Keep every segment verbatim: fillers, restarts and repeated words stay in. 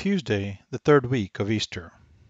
Tuesday, the third week of Easter.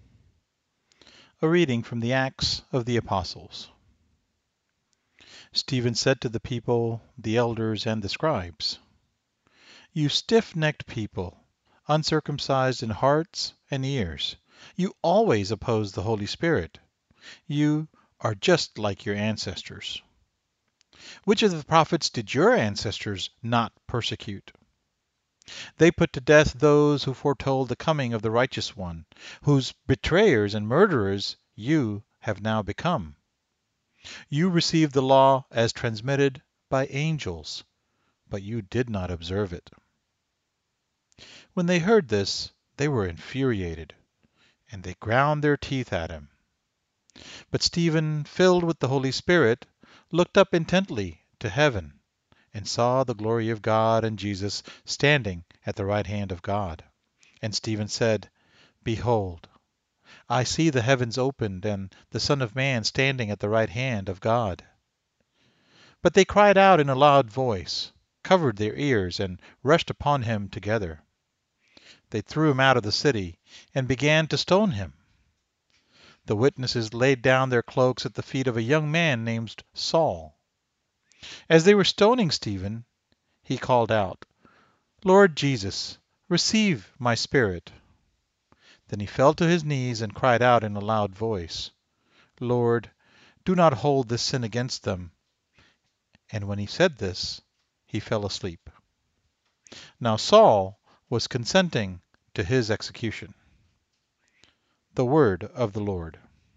A reading from the Acts of the Apostles. Stephen said to the people, the elders, and the scribes, "You stiff-necked people, uncircumcised in hearts and ears, you always oppose the Holy Spirit. You are just like your ancestors. Which of the prophets did your ancestors not persecute? They put to death those who foretold the coming of the righteous one, whose betrayers and murderers you have now become. You received the law as transmitted by angels, but you did not observe it." When they heard this, they were infuriated, and they ground their teeth at him. But Stephen, filled with the Holy Spirit, looked up intently to heaven, and saw the glory of God and Jesus standing at the right hand of God. And Stephen said, "Behold, I see the heavens opened, and the Son of Man standing at the right hand of God." But they cried out in a loud voice, covered their ears, and rushed upon him together. They threw him out of the city, and began to stone him. The witnesses laid down their cloaks at the feet of a young man named Saul. As they were stoning Stephen, he called out, "Lord Jesus, receive my spirit." Then he fell to his knees and cried out in a loud voice, "Lord, do not hold this sin against them." And when he said this, he fell asleep. Now Saul was consenting to his execution. The word of the Lord.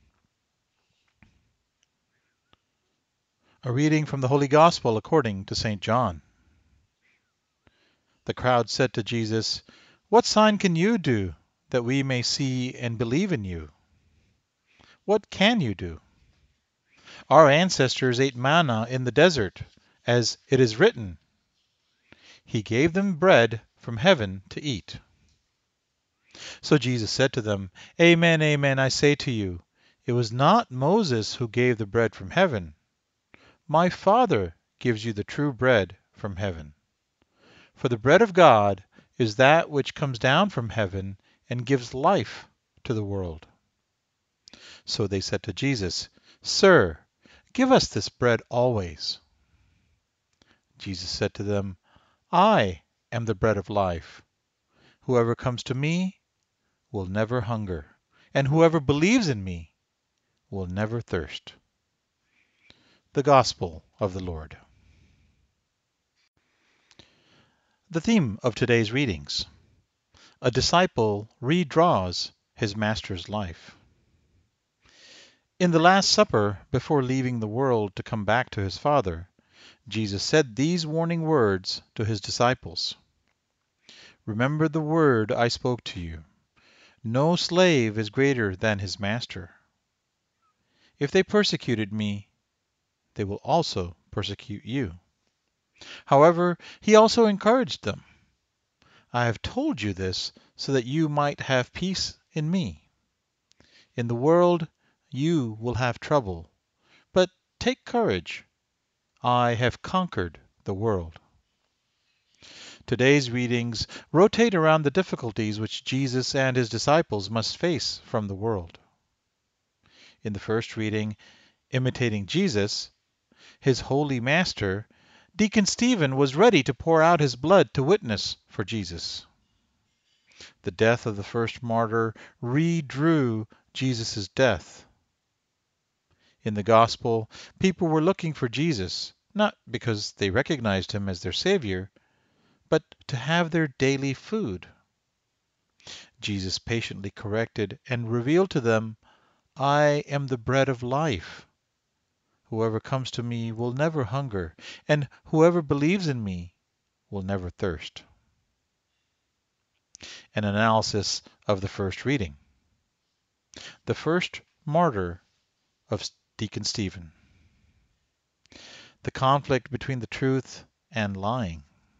A reading from the Holy Gospel according to Saint John. The crowd said to Jesus, "What sign can you do that we may see and believe in you? What can you do? Our ancestors ate manna in the desert, as it is written, 'He gave them bread from heaven to eat.'" So Jesus said to them, "Amen, amen, I say to you, it was not Moses who gave the bread from heaven. My Father gives you the true bread from heaven. For the bread of God is that which comes down from heaven and gives life to the world." So they said to Jesus, "Sir, give us this bread always." Jesus said to them, "I am the bread of life. Whoever comes to me will never hunger, and whoever believes in me will never thirst." The Gospel of the Lord. The theme of today's readings: a disciple redraws his master's life. In the Last Supper, before leaving the world to come back to his Father, Jesus said these warning words to his disciples: "Remember the word I spoke to you. No slave is greater than his master. If they persecuted me, they will also persecute you." However, he also encouraged them. "I have told you this so that you might have peace in me. In the world you will have trouble, but take courage. I have conquered the world." Today's readings rotate around the difficulties which Jesus and his disciples must face from the world. In the first reading, imitating Jesus, his holy master, Deacon Stephen was ready to pour out his blood to witness for Jesus. The death of the first martyr redrew Jesus' death. In the Gospel, people were looking for Jesus, not because they recognized him as their Savior, but to have their daily food. Jesus patiently corrected and revealed to them, "I am the bread of life. Whoever comes to me will never hunger, and whoever believes in me will never thirst." An analysis of the first reading. The first martyr of Deacon Stephen. The conflict between the truth and lying.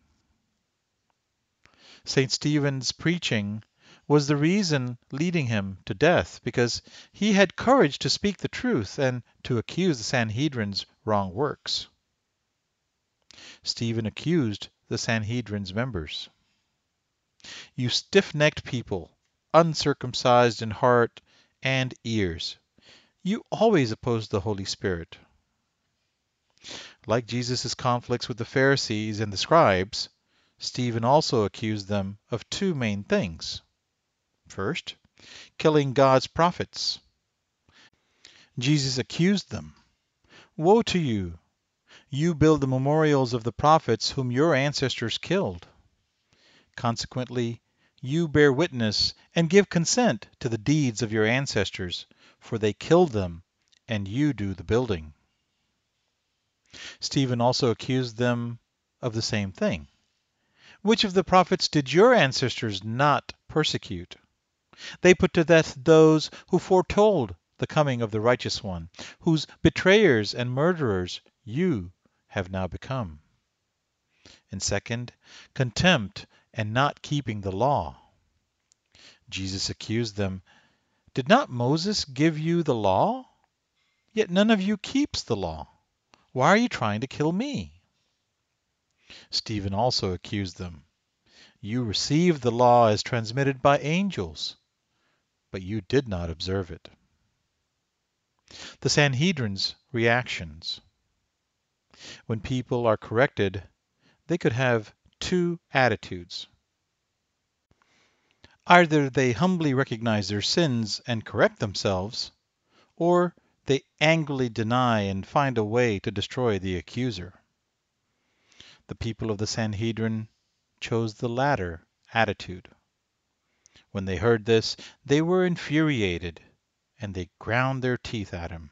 Saint Stephen's preaching was the reason leading him to death, because he had courage to speak the truth and to accuse the Sanhedrin's wrong works. Stephen accused the Sanhedrin's members. You stiff-necked people, uncircumcised in heart and ears. You always oppose the Holy Spirit. Like Jesus' conflicts with the Pharisees and the scribes, Stephen also accused them of two main things. First, killing God's prophets. Jesus accused them. Woe to you! You build the memorials of the prophets whom your ancestors killed. Consequently, you bear witness and give consent to the deeds of your ancestors, for they killed them, and you do the building. Stephen also accused them of the same thing. Which of the prophets did your ancestors not persecute? They put to death those who foretold the coming of the righteous one, whose betrayers and murderers you have now become. And second, contempt and not keeping the law. Jesus accused them, Did not Moses give you the law? Yet none of you keeps the law. Why are you trying to kill me? Stephen also accused them. You received the law as transmitted by angels, but you did not observe it. The Sanhedrin's reactions. When people are corrected, they could have two attitudes. Either they humbly recognize their sins and correct themselves, or they angrily deny and find a way to destroy the accuser. The people of the Sanhedrin chose the latter attitude. When they heard this, they were infuriated, and they ground their teeth at him.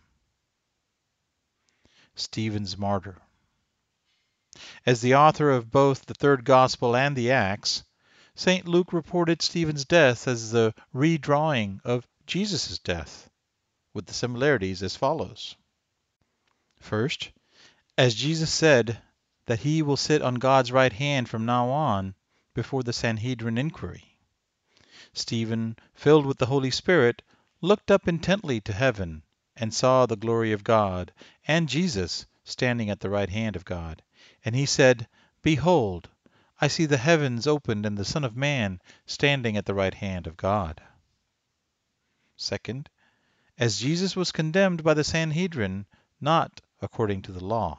Stephen's martyr. As the author of both the third Gospel and the Acts, Saint Luke reported Stephen's death as the redrawing of Jesus' death, with the similarities as follows. First, as Jesus said that he will sit on God's right hand from now on before the Sanhedrin inquiry. Stephen, filled with the Holy Spirit, looked up intently to heaven and saw the glory of God and Jesus standing at the right hand of God. And he said, Behold, I see the heavens opened and the Son of Man standing at the right hand of God. Second, as Jesus was condemned by the Sanhedrin, not according to the law.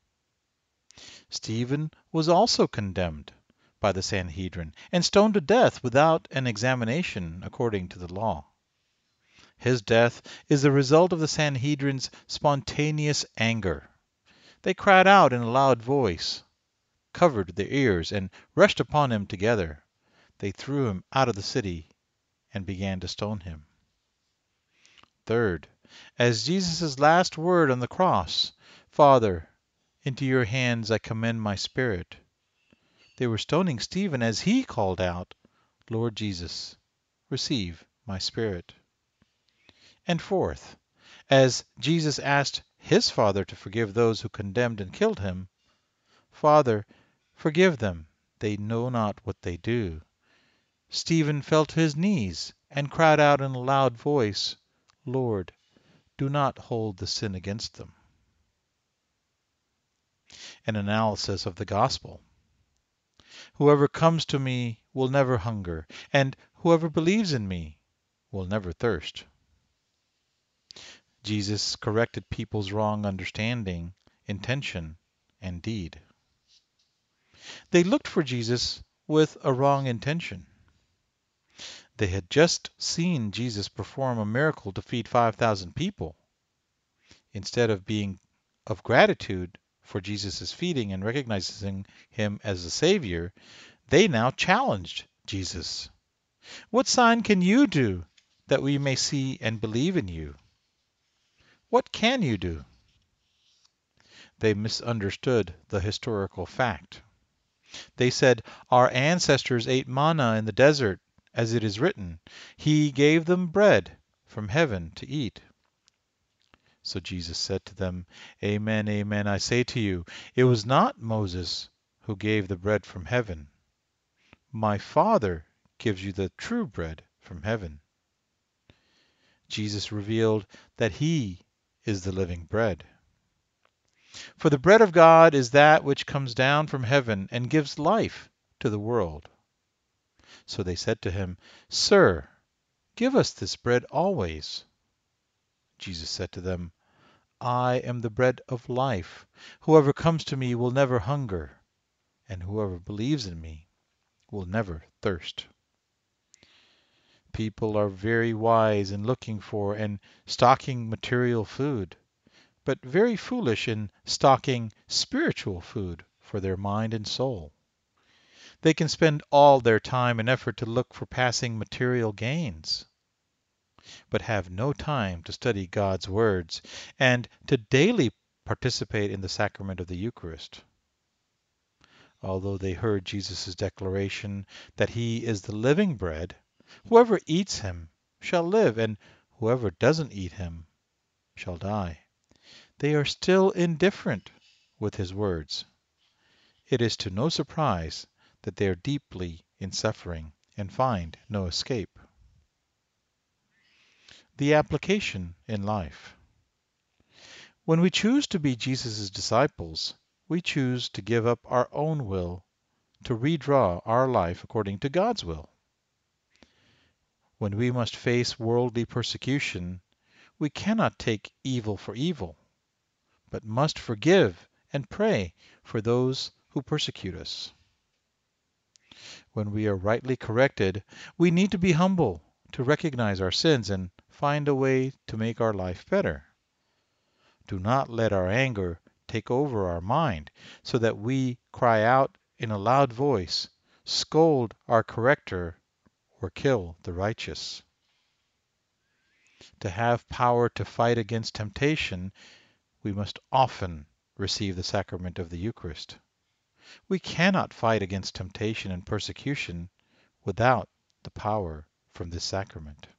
Stephen was also condemned by the Sanhedrin and stoned to death without an examination according to the law. His death is the result of the Sanhedrin's spontaneous anger. They cried out in a loud voice, covered their ears, and rushed upon him together. They threw him out of the city and began to stone him. Third, as Jesus' last word on the cross, Father, into your hands I commend my spirit. They were stoning Stephen as he called out, Lord Jesus, receive my spirit. And fourth, as Jesus asked his Father to forgive those who condemned and killed him, Father, forgive them, they know not what they do. Stephen fell to his knees and cried out in a loud voice, Lord, do not hold the sin against them. An analysis of the Gospel. Whoever comes to me will never hunger, and whoever believes in me will never thirst. Jesus corrected people's wrong understanding, intention, and deed. They looked for Jesus with a wrong intention. They had just seen Jesus perform a miracle to feed five thousand people. Instead of being of gratitude for Jesus' feeding and recognizing him as a Savior, they now challenged Jesus. What sign can you do that we may see and believe in you? What can you do? They misunderstood the historical fact. They said, Our ancestors ate manna in the desert, as it is written, He gave them bread from heaven to eat. So Jesus said to them, Amen, amen, I say to you, it was not Moses who gave the bread from heaven. My Father gives you the true bread from heaven. Jesus revealed that he is the living bread. For the bread of God is that which comes down from heaven and gives life to the world. So they said to him, Sir, give us this bread always. Jesus said to them, I am the bread of life. Whoever comes to me will never hunger, and whoever believes in me will never thirst. People are very wise in looking for and stocking material food, but very foolish in stocking spiritual food for their mind and soul. They can spend all their time and effort to look for passing material gains, but have no time to study God's words and to daily participate in the sacrament of the Eucharist. Although they heard Jesus' declaration that he is the living bread, whoever eats him shall live, and whoever doesn't eat him shall die, they are still indifferent with his words. It is to no surprise that they are deeply in suffering and find no escape. The application in life. When we choose to be Jesus' disciples, we choose to give up our own will to redraw our life according to God's will. When we must face worldly persecution, we cannot take evil for evil, but must forgive and pray for those who persecute us. When we are rightly corrected, we need to be humble to recognize our sins and find a way to make our life better. Do not let our anger take over our mind so that we cry out in a loud voice, scold our corrector, or kill the righteous. To have power to fight against temptation, we must often receive the sacrament of the Eucharist. We cannot fight against temptation and persecution without the power from this sacrament.